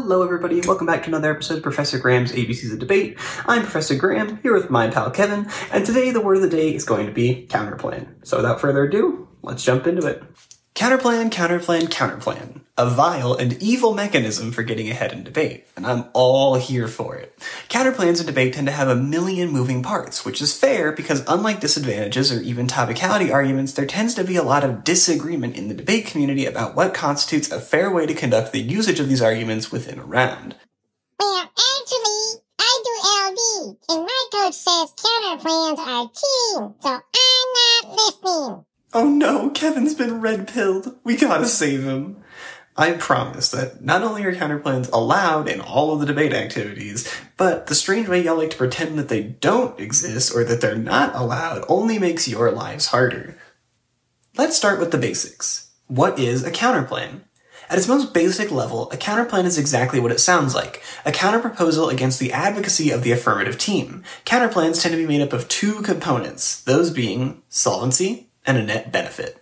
Hello everybody, welcome back to another episode of Professor Graham's ABCs of Debate. I'm Professor Graham, here with my pal Kevin, and today the word of the day is going to be counterplan. So without further ado, let's jump into it. Counterplan, counterplan, counterplan. A vile and evil mechanism for getting ahead in debate, and I'm all here for it. Counterplans in debate tend to have a million moving parts, which is fair because unlike disadvantages or even topicality arguments, there tends to be a lot of disagreement in the debate community about what constitutes a fair way to conduct the usage of these arguments within a round. Well, actually, I do LD, and my coach says counterplans are cheating, so I'm not listening. Oh no, Kevin's been red-pilled. We gotta save him. I promise that not only are counterplans allowed in all of the debate activities, but the strange way y'all like to pretend that they don't exist or that they're not allowed only makes your lives harder. Let's start with the basics. What is a counterplan? At its most basic level, a counterplan is exactly what it sounds like, a counterproposal against the advocacy of the affirmative team. Counterplans tend to be made up of two components, those being solvency and a net benefit.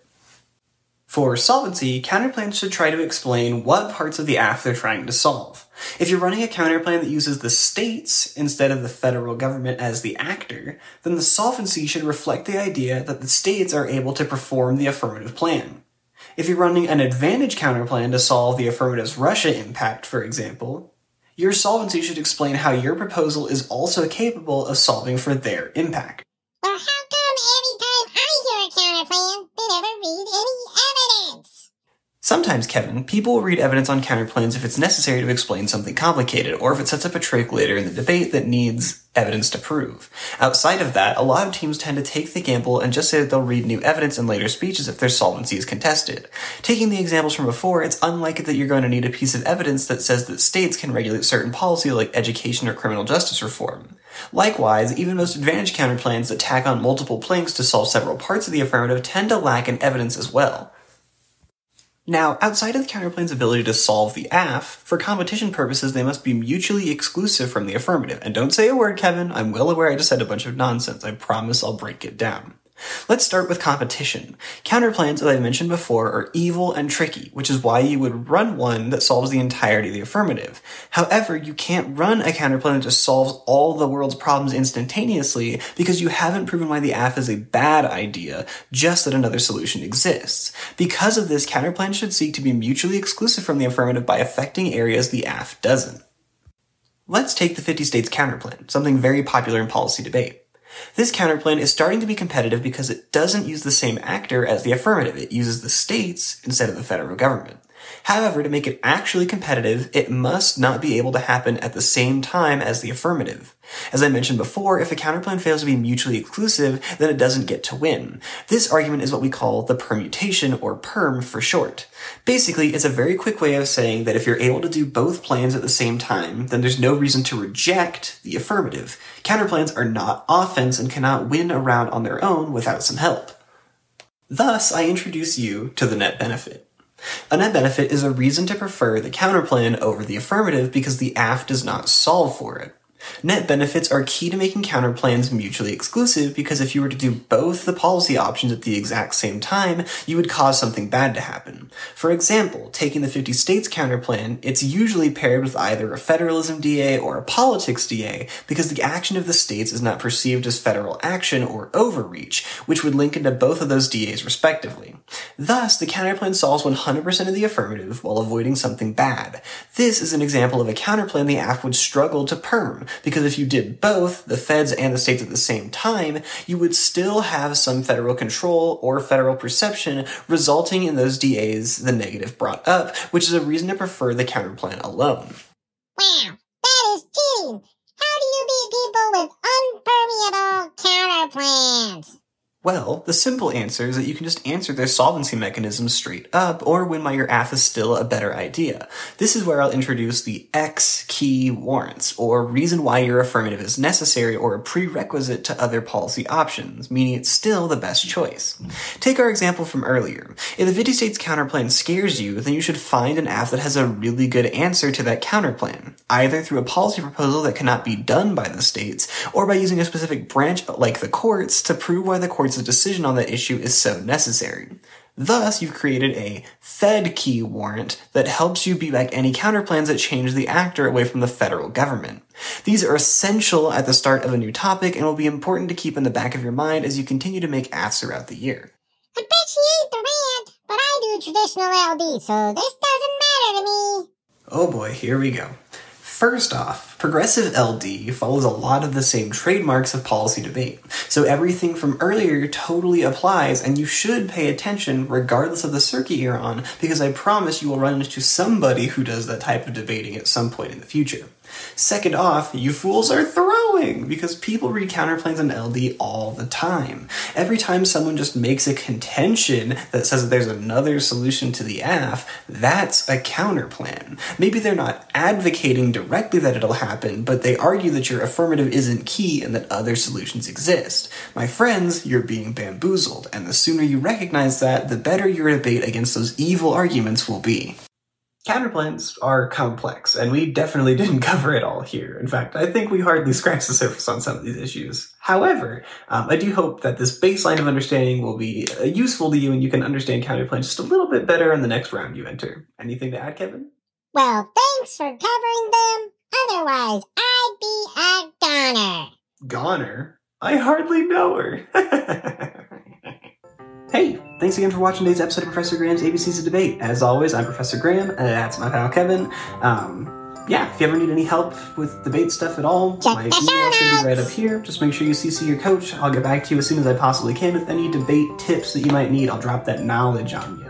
For solvency, counterplans should try to explain what parts of the AF they're trying to solve. If you're running a counterplan that uses the states instead of the federal government as the actor, then the solvency should reflect the idea that the states are able to perform the affirmative plan. If you're running an advantage counterplan to solve the affirmative's Russia impact, for example, your solvency should explain how your proposal is also capable of solving for their impact. Well, how come every time I hear a counterplan, they never read any evidence? Sometimes, Kevin, people will read evidence on counterplans if it's necessary to explain something complicated, or if it sets up a trick later in the debate that needs evidence to prove. Outside of that, a lot of teams tend to take the gamble and just say that they'll read new evidence in later speeches if their solvency is contested. Taking the examples from before, it's unlikely that you're going to need a piece of evidence that says that states can regulate certain policy like education or criminal justice reform. Likewise, even most advantage counterplans that tack on multiple planks to solve several parts of the affirmative tend to lack in evidence as well. Now, outside of the counterplan's ability to solve the AF, for competition purposes they must be mutually exclusive from the affirmative. And don't say a word, Kevin. I'm well aware I just said a bunch of nonsense. I promise I'll break it down. Let's start with competition. Counterplans, as I mentioned before, are evil and tricky, which is why you would run one that solves the entirety of the affirmative. However, you can't run a counterplan that just solves all the world's problems instantaneously because you haven't proven why the AF is a bad idea, just that another solution exists. Because of this, counterplans should seek to be mutually exclusive from the affirmative by affecting areas the AF doesn't. Let's take the 50 states counterplan, something very popular in policy debate. This counterplan is starting to be competitive because it doesn't use the same actor as the affirmative. It uses the states instead of the federal government. However, to make it actually competitive, it must not be able to happen at the same time as the affirmative. As I mentioned before, if a counterplan fails to be mutually exclusive, then it doesn't get to win. This argument is what we call the permutation, or PERM for short. Basically, it's a very quick way of saying that if you're able to do both plans at the same time, then there's no reason to reject the affirmative. Counterplans are not offense and cannot win a round on their own without some help. Thus, I introduce you to the net benefit. A net benefit is a reason to prefer the counterplan over the affirmative because the AF does not solve for it. Net benefits are key to making counterplans mutually exclusive because if you were to do both the policy options at the exact same time, you would cause something bad to happen. For example, taking the 50 states counterplan, it's usually paired with either a federalism DA or a politics DA because the action of the states is not perceived as federal action or overreach, which would link into both of those DAs respectively. Thus, the counterplan solves 100% of the affirmative while avoiding something bad. This is an example of a counterplan the AF would struggle to perm, because if you did both, the feds and the states at the same time, you would still have some federal control or federal perception, resulting in those DAs the negative brought up, which is a reason to prefer the counterplan alone. Wow, that is cheating. How do you beat people with unpermeable counterplans? Well, the simple answer is that you can just answer their solvency mechanisms straight up, or win why your AF is still a better idea. This is where I'll introduce the X key warrants, or reason why your affirmative is necessary or a prerequisite to other policy options, meaning it's still the best choice. Take our example from earlier. If the 50 states counterplan scares you, then you should find an AF that has a really good answer to that counterplan, either through a policy proposal that cannot be done by the states, or by using a specific branch like the courts to prove why the court's decision on that issue is so necessary. Thus, you've created a Fed key warrant that helps you beat back any counterplans that change the actor away from the federal government. These are essential at the start of a new topic and will be important to keep in the back of your mind as you continue to make asks throughout the year. Appreciate the rant, but I do traditional LD, so this doesn't matter to me. Oh boy, here we go. First off, progressive LD follows a lot of the same trademarks of policy debate, so everything from earlier totally applies, and you should pay attention regardless of the circuit you're on, because I promise you will run into somebody who does that type of debating at some point in the future. Second off, you fools are throwing, because people read counterplans in LD all the time. Every time someone just makes a contention that says that there's another solution to the AF, that's a counterplan. Maybe they're not advocating directly that it'll happen, but they argue that your affirmative isn't key and that other solutions exist. My friends, you're being bamboozled, and the sooner you recognize that, the better your debate against those evil arguments will be. Counterplans are complex, and we definitely didn't cover it all here. In fact, I think we hardly scratched the surface on some of these issues. However, I do hope that this baseline of understanding will be useful to you and you can understand counterplans just a little bit better in the next round you enter. Anything to add, Kevin? Well, thanks for covering them. Otherwise, I'd be a goner. Goner? I hardly know her. Hey, thanks again for watching today's episode of Professor Graham's ABCs of Debate. As always, I'm Professor Graham, and that's my pal Kevin. If you ever need any help with debate stuff at all, Check my the email show should be notes. right up here. Just make sure you CC your coach. I'll get back to you as soon as I possibly can with any debate tips that you might need. I'll drop that knowledge on you.